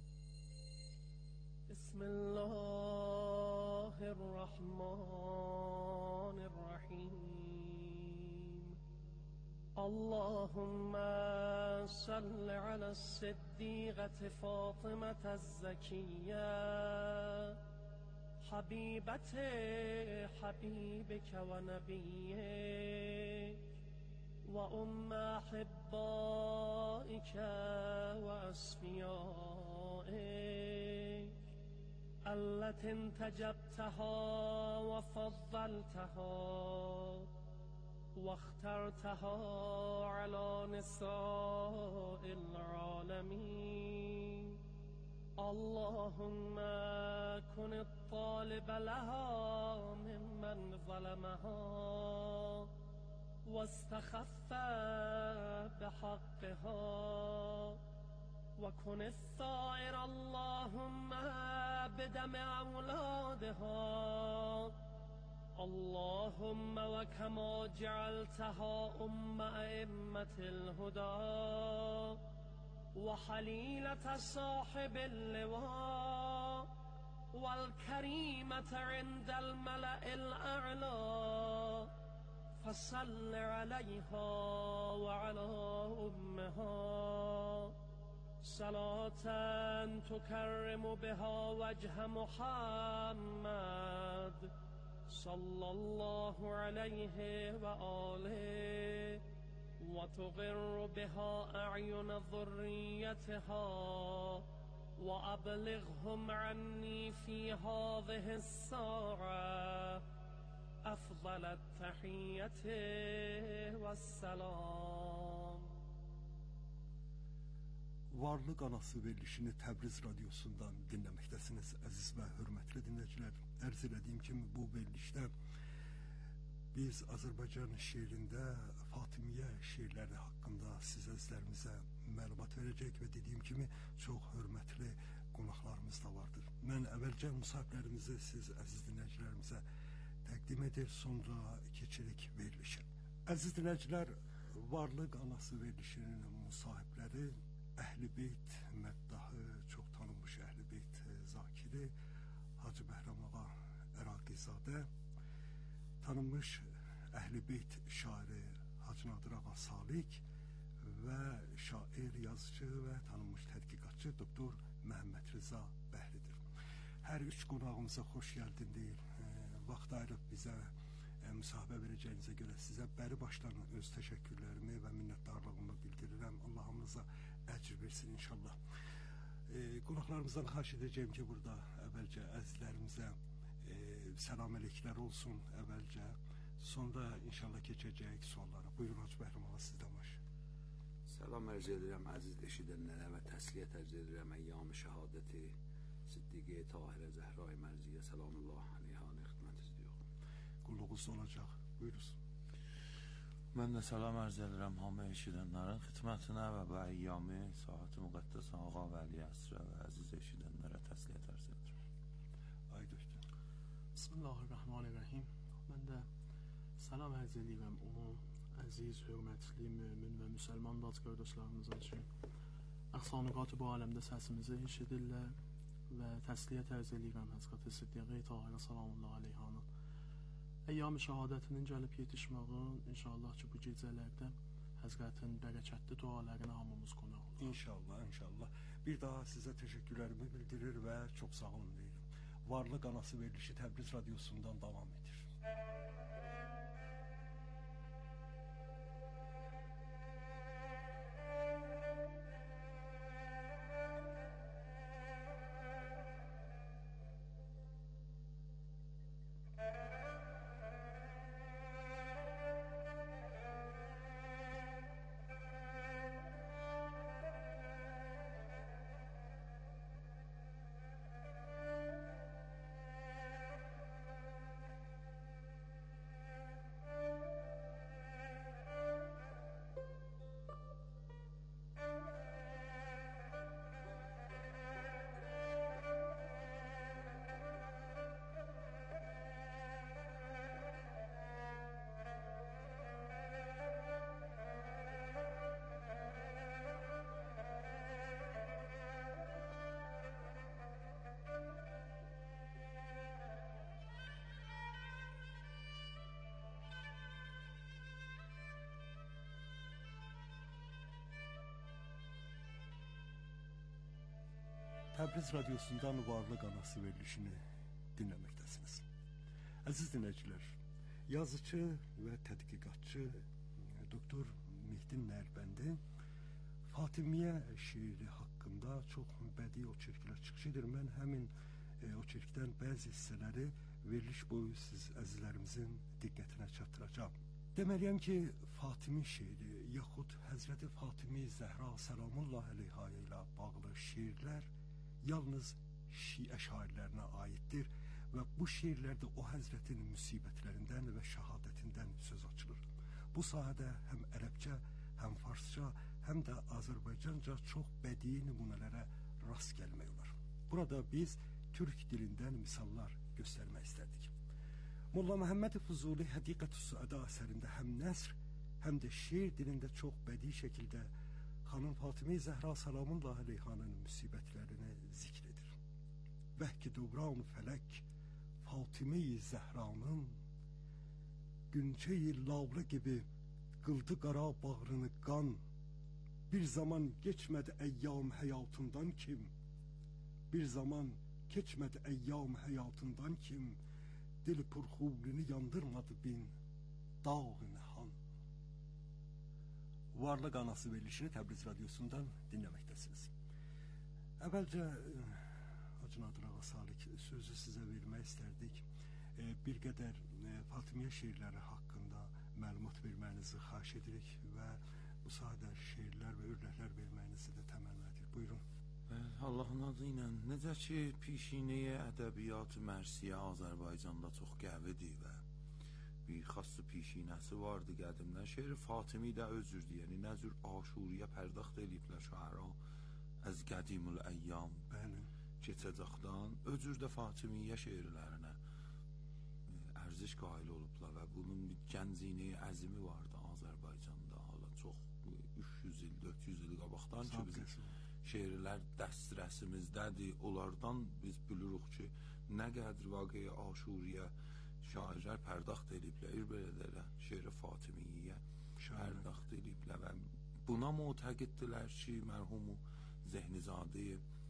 Bismillahirrahmanirrahim. Allahumma salli ala siddiqati Fatimata az-zakiyya habibati habibika wa nabiyyik wa umma hibbaika wa asfiyaik التي انتجبتها وفضلتها واخترتها على نساء العالمين. اللهم كن الطالب لها ممن ظلمها واستخف بحقها وكن الثائر اللهم بدم أولادها. اللهم وكما جعلتها أئمة الهدى وحليلة صاحب اللواء والكريمة عند الملأ الأعلى فصل عليها وعلى أمها صلاة تكرم بها وجه محمد صلى الله عليه وآله وتغر بها أعين ذريتها وأبلغهم عني في هذه الساعة أفضل التحية والسلام. Varlıq Anası verilişini Təbriz radiosundan dinləməkdəsiniz əziz və hörmətli dinləyicilər. Ərz elədiyim kimi bu verilişdə biz Azərbaycan şeirində Fatimiyyə şeirləri haqqında siz əzizlərimizə məlumat verəcək və dediyim kimi çox hörmətli qonaqlarımız da vardır. Mən əvvəlcə müsahiblərimizi siz əziz dinləyicilərimizə təqdim edir, sonra keçirik verilişə. Əziz dinləyicilər, Varlıq Anası verilişinin müsahibləri Əhl-i Beyt məddahı, çox tanınmış Əhl-i Beyt zakiri Hacı Bəhram Ağa Əraqizadə, tanınmış Əhl-i Beyt şairi Hacı Nadir Ağa Salik və şair, yazıcı və tanınmış tədqiqatçı Doktor Məhəmməd Rıza Bəhridir. Hər üç qonağımıza xoş gəldin deyil, vaxt ayırıb bizə müsahibə verəcəyinizə görə sizə bəri başdan öz təşəkkürlərimi və minnətdarlığımı bildirirəm. Allah hamınıza əcr versin inşallah. Qonaqlarımızdan xahiş edəcəyim ki, burada əvvəlcə əzizlərimizə səlam əleyhlər olsun əvvəlcə, sonra inşallah keçəcəyik suallara. Buyurun Hacı Bəhram ağa, sizdən baş. Salam ərz edirəm əziz eşidənlərə və təsliyyət ərz edirəm əyyam-ı şəhadəti Siddiqə Tahirə Zəhra Mərziyə Salamullah aleyhanə xidmət izliyor. Qulluğunuz olacaq. Buyuruz. Mən də salam ərz edirəm hamı eşidənlərin xidmətinə və bu əyyami saat-ı müqəddəs Ağa Vəli Əsrə və əziz eşidənlərə təsliyyət ərz edirəm. Ay dostum. Bismillahirrahmanirrahim. Mən də salam ərz edirəm umum əziz, hörmətli, mömin və müsəlman dost qardaşlarımız üçün. Əxsanıqat bu aləmdə səsimizi eşidirlər və təsliyyət ərz edirəm Həzrət Siddiqə Tahirə Salamullah aleyhanın əyyam-ı şəhadətinin gəlib yetişmağın inşallah ki, bu gecələrdə Həzrətin bərəkətli dualarına hamımız qonaq olaq. İnşallah, inşallah. Bir daha sizə təşəkkürlərimi bildirir və çox sağ olun deyirəm. Varlıq Anası verilişi Təbriz Radiosundan davam edir. Təbriz Radiosundan Varlıq Anası verilişini dinləməkdəsiniz. Əziz dinləyicilər, yazıcı və tədqiqatçı Doktor Mehdin Nərbəndi Fatimiyyə şeiri haqqında çox bədii oçerklər çıxış edir. Mən həmin oçerkdən bəzi hissələri veriliş boyu siz əzizlərimizin diqqətinə çatdıracağım. Deməliyəm ki, Fatimi şeiri yaxud Həzrəti Fatimi Zəhra Səlamullah əleyhə ilə bağlı şeirlər yalnız Şiə şairlərinə aiddir və bu şeirlərdə o həzrətin müsibətlərindən və şəhadətindən söz açılır. Bu sahədə həm ərəbcə, həm farsça, həm də Azərbaycanca çox bədii nümunələrə rast gəlmək olar. Burada biz türk dilindən misallar göstərmək istədik. Molla Məhəmməd Füzuli Hədiqətü Suəda əsərində həm nəsr, həm də şeir dilində çox bədii şəkildə Xanım Fatimi Zəhra Səlamullah əleyhanın müsibətlərini zikr edir. Vəhki dövran fələk Fatimi Zəhranın Günçeyi lavra gibi qıldı qara bağrını qan. Bir zaman geçmədi əyyam həyatından kim? Bir zaman keçmədi əyyam həyatından kim? Dil purxubrini yandırmadı bin dağ-ı nəhan. Varlıq Anası verilişini Təbriz Radiosundan dinləməkdəsiniz. Əvvəlcə Hacı Nadir Ağa Salik sözü sizə vermək istərdik. Bir qədər Fatimiyyə şeirləri haqqında məlumat verməyinizi xahiş edirik və bu sahədə şeirlər və örnəklər verməyinizi də təmənna edirik. Buyurun. Allahın adı ilə necə ki pişinəyə ədəbiyyat mərsiyə Azərbaycanda çox qəvidir və bir xass pişinəsi vardı qədimdən. Şeir Fatimi də özürdür, yəni nə cür aşuriyə pərdaxt eləyiblər şaira az qədimül əyyam keçəcəkdən özür də Fatimiyyə şeirlərinə ərziş qail olublar və bunun bir gəncinəyi əzimi vardı Azərbaycanda. Hala çox 300 il, 400 il qabaqdan ki bizim şeirlər dəstrəsimizdədir. Onlardan biz bilirik ki nə qədər vaqeə aşuriyə şairlər pərdaxt ediblər, belə də şeir Fatimiyyə pərdaxt ediblər və buna mütəqiddirlər ki, mərhumu Zehnizadə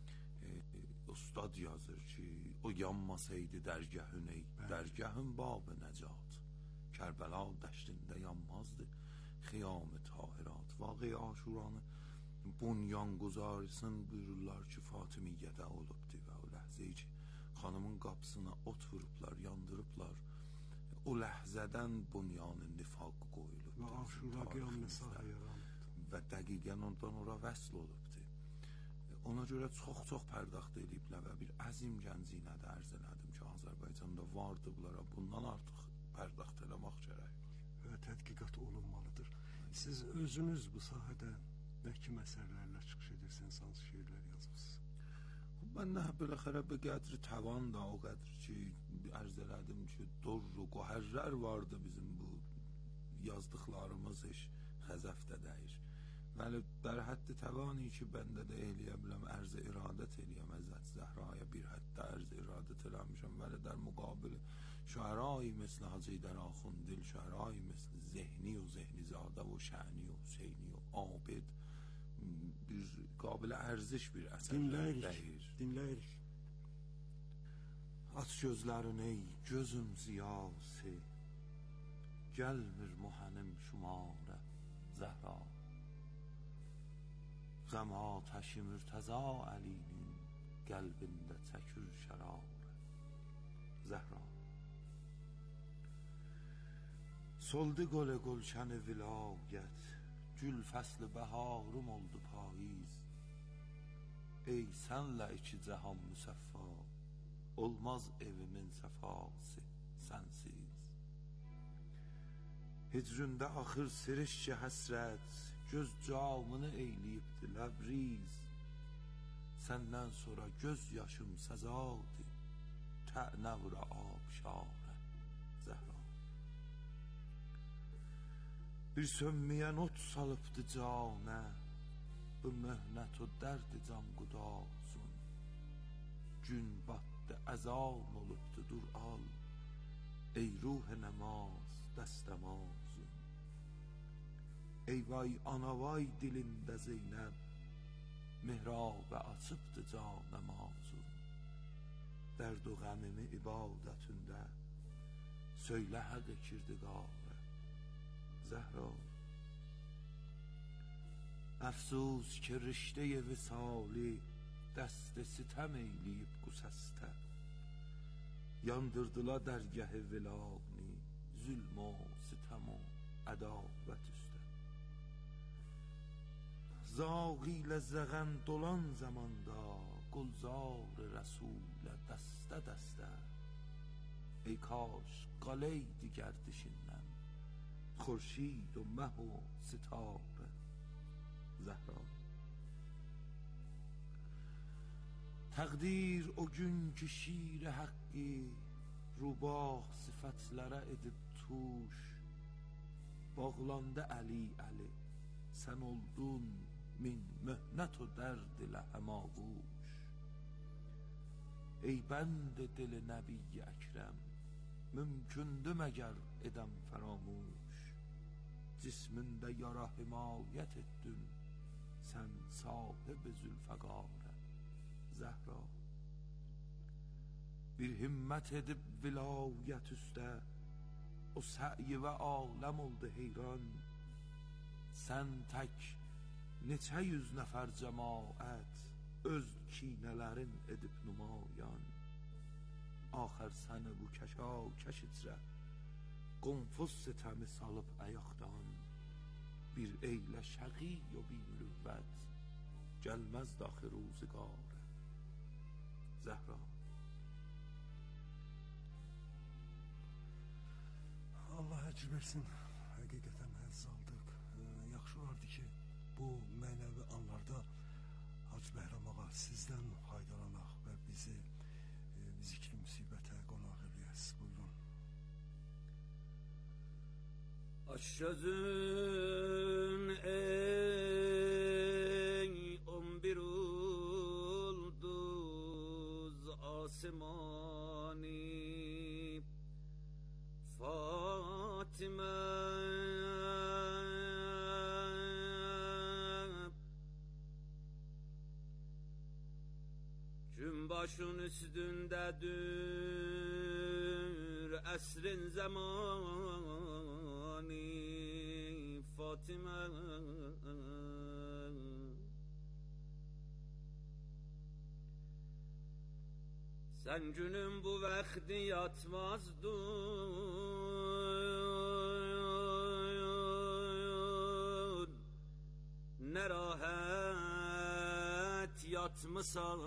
ustad yazır ki, o yanmasaydı dərgahın ey, dərgahın bab-ı nəcat, Kərbəla dəştində yanmazdı xiyam-ı tahirat. Vaqe aşuranı bunyan quzarısın buyururlar ki, Fatimiyyədə olubdur və o ləhzəyi ki, xanımın qapısına ot vurublar, yandırıblar. O ləhzədən bunyanın nifaq qoyulub. Və aşura qiyamını sahaya və dəqiqən ondan ora vəsl olubdur. Ona görə çox pərdaxt ediblər və bir əzim gəncinədə ərz elədim ki, Azərbaycanda vardı bunlara, bundan artıq pərdaxt eləmək gərək. Və tədqiqat olunmalıdır. Siz özünüz bu sahədə nə kimi əsərlərlə çıxış edirsiniz, hansı şeirlər yazmışsınız? Ben nə biləxərə bir qədri təvan da o qədr ki, ərz elədim ki, dor و qohərlər vardı bizim bu yazdıqlarımız heç xəzəfdə dəyir. Vəli در حد توانی ki, bəndə də eləyə biləm, ərz iradət eləyəm Həzrət Zəhraya bir həddə ərz iradət eləmişəm. Vəli در مقابل şairایی مثل Hacı در آخوندل، شاعرایی مثل ذهنی و ذهنی زاده و شعنی و حسینی و عابد bir qabil ərziş bir əsərlər deyir. Dinləyirik. Aç gözlərin ey gözüm ziyası, gəlmir mühənim şumara Zəhra. Qəm atəşi Mürtəza Əlinin qəlbində çəkir şərarə Zəhra. Soldu gol gülşən vilayət, gül fəsli bəharım oldu payız. Ey sənlə iki cəhan müsəffa, olmaz evimin səfası sənsiz. Hicründə axır sirişki həsrət, göz camını eyliyibdi ləbriz. Səndən sonra göz yaşım səzadı, tə'nə vura abşarə Zəhra. Bir sönməyən ot salıbdı canə, bu möhnət o dərdi can qudasın. Gün batdı əzan olubdu dur al, ey ruh namaz dəstəmazın. Ey vay ana vay dilində Zeynəb, mihrabə açıbdı can namazın. Dərd o qəmimi ibadətündə, söylə həq kirdiqarə Zəhra. Əfsus ki riştə-i visali, dəst-i sitəm eyliyib qusəstə. Yandırdıla dərgəh-i vilani, zülm o sitəm o ədavət üstə. Zağ-ilə zəğən dolan zamanda, gulzar-ı rəsulə dəstə-dəstə. Ey kaş qaleydi gərdişindən, خورشید و مه و ستاره زهرا. Təqdir o gün ki şir haqqi, rubah sifətlərə edib tuş. Bağlandı Əli Əli, sən oldun min möhnət o dərd ilə həmaquş. Ey bənd dili Nəbi Əkrəm, mümkündü məgər edəm fəramuş. Cismində yara himayət etdin, sən sahib zülfəqarə Zəhra. Bir himmət edib vilayət üstə, o səyi və aləm oldu heyran. Sən tək neçə yüz nəfər cəmaət, öz kinələrin edib numayan. Axər səni bu kəşa-kəş içrə, qonfuz sitəmi salıb əyaqdan. Bir eylə şəqi o bir mürüvvət, gəlməz daxi ruziqarə Zəhra. Allah əcr versin, həqiqətən həzz aldıq. Yaxşı olardı ki, bu mənəvi anlarda Hacı Bəhram ağa sizdən faydalanaq və bizi ki müsibətə qonaq eləyəsiz. Buyurun. Aç gözün ey 11 ulduz asimani, Fatime gün başın üstündedir əsrin zamanı, Fatime. Sen günün bu vakti yatmazdın, ne rahat yatmışsan.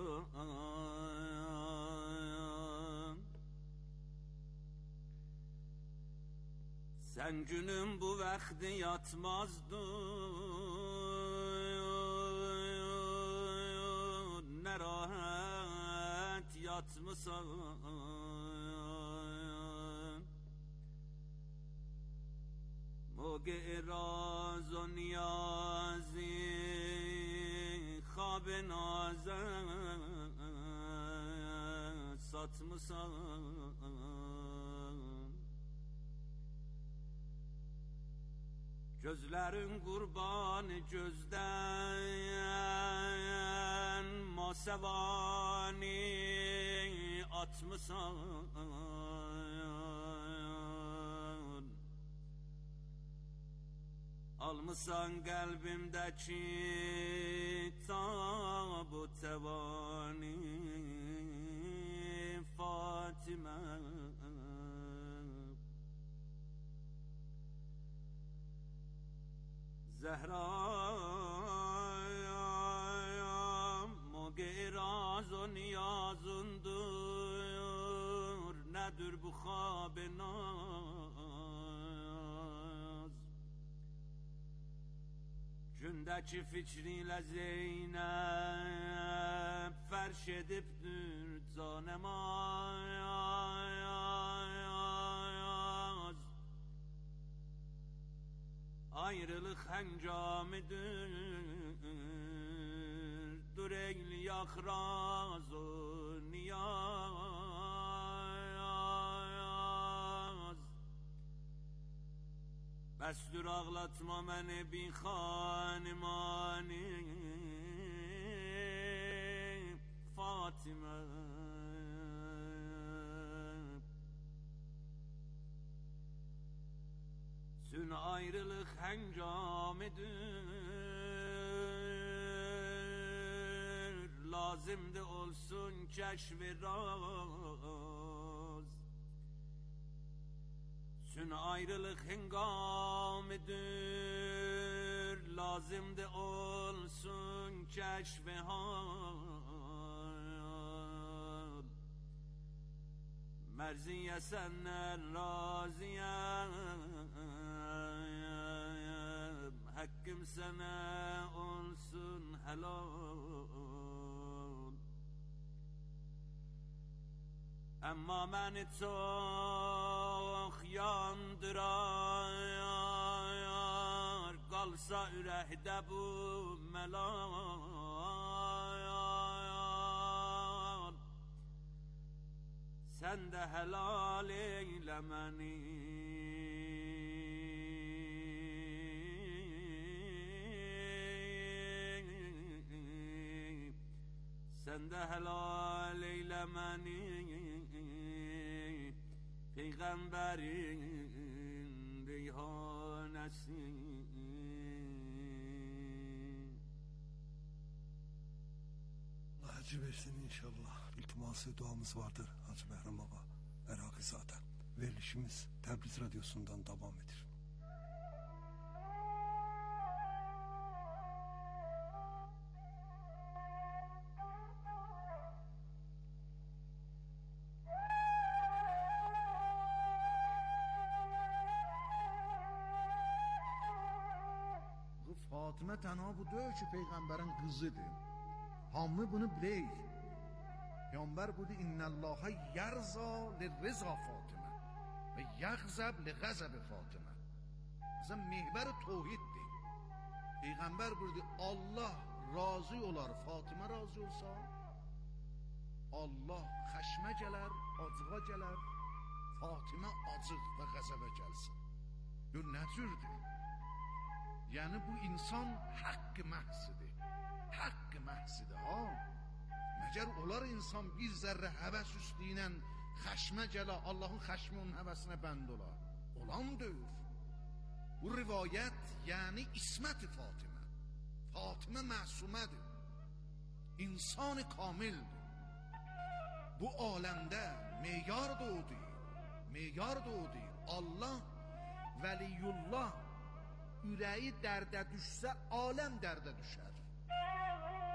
Sen günün bu vakti yatmazdın, ne rahat yatmışsan. موقع راز و نیازی خواب نازم satmışsan. Gözlerin kurbanı gözden Masevani atmısan almısan kalbimdeki tabu tevani Fatime Zehra'ya mugiraz o niyazundur nedir bu khab-ı naz Gündeki fikriyle Zeynep ferş edipdir canemaz Ayrılık hengamidir dur eyli yakraz o niyaz Bəsdür ağlatma məni bir xanimani Fatimə Sün ayrılık hengamidir Lazımdı olsun keşf-i raz Sün ayrılık hengamidir Lazımdı olsun keşf-i hal Merziye senden razıyım Hakkım sana olsun helal Ama beni çok yandırar Kalsa ürəkdə bu melal Sen de helal eyle məni Sen de helal eyle məni Peygamberin reyhanesi Allah hacı versin inşallah. İltiması duamız vardır Hacı Behram Baba Erakizade. Verilişimiz Təbriz Radyosu'ndan devam edir. Fatimə tənha bu deyil ki, Peyğəmbərin qızıdır. Hamı bunu bilir. Peyğəmbər buyurdu, İnnəllâhə yərza lirriza Fatimə və yəğzəb liğəzəb Fatimə. Bizə mehvər tevhiddir. Peyğəmbər buyurdu, Allah razı olar, Fatimə razı olsa, Allah xəşmə gələr, acığa gələr, Fatimə acıq və qəzəbə gəlsin. Gör, nə cürdür? Yani bu insan hakkı məhsidir. Hakkı məhsidir ha. Məgər olar insan bir zərrə həvəs üstüylə xəşmə gələ, Allahın xəşmi onun həvəsinə bənd olar. Olan deyir. Bu rivayət yani ismət-i Fatimə. Fatimə məsumədir. İnsan-ı kamildir. Bu aləmdə meyar doğdu. Meyar doğdu. Allah Veliyullah ürəyi dərdə düşsə, aləm dərdə düşər.